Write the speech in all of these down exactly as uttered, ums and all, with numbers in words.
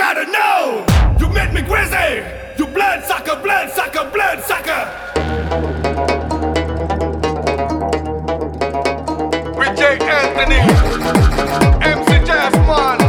gotta know. You made me crazy. You blood sucker, blood sucker, blood sucker. With J. Anthony, M C Jazzman.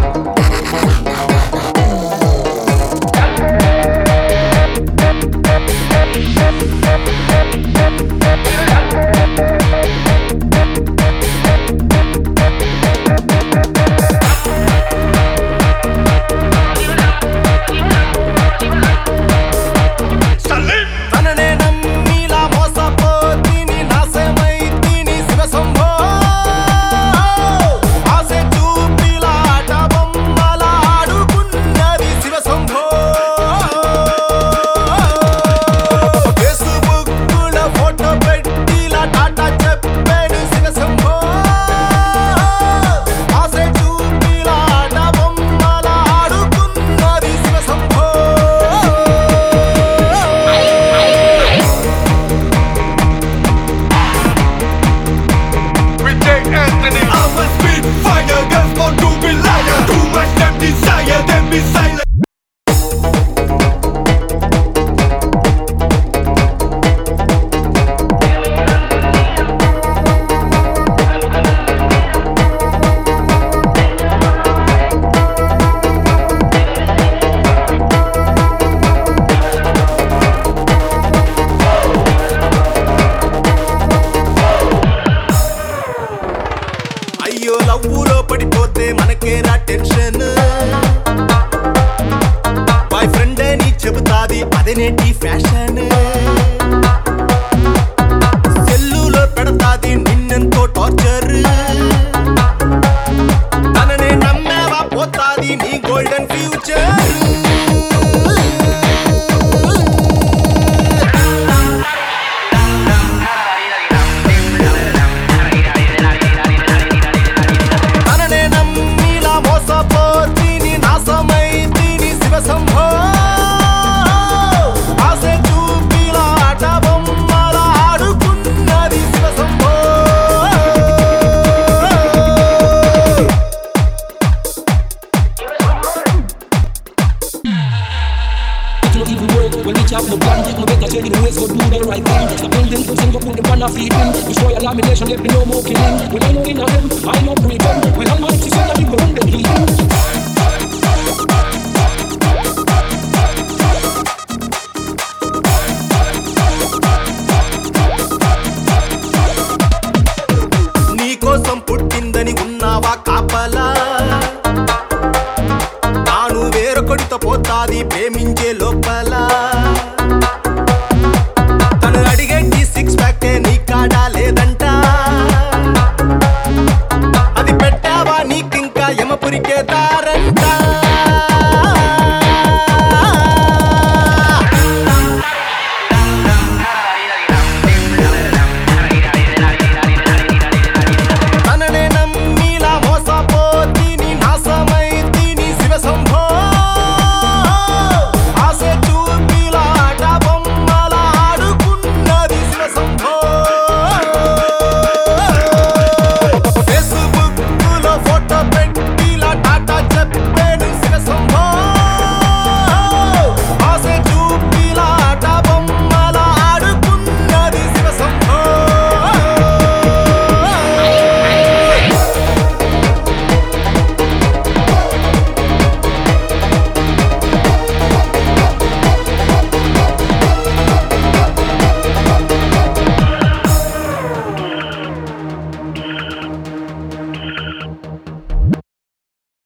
లవ్వులో పడిపోతే మనకేరా tension boy friend అని చెబుతాది అదేనేటి fashion సెల్లులో పెడతాది నిన్నెంతో torture తననే నమ్మేవా పోతాది నీ golden future When we chop the plan, no better tell you ways, go do the right thing. The building, sing up, put them on a feet in. Destroy a lamination, let me know more killing. When I know in a them, I know pretend. When Almighty said that we go run them healing. నీ కోసం పుట్టిందని ఉన్నావా కాపలా తాను వేరొకడితో పోతాది ప్రేమించి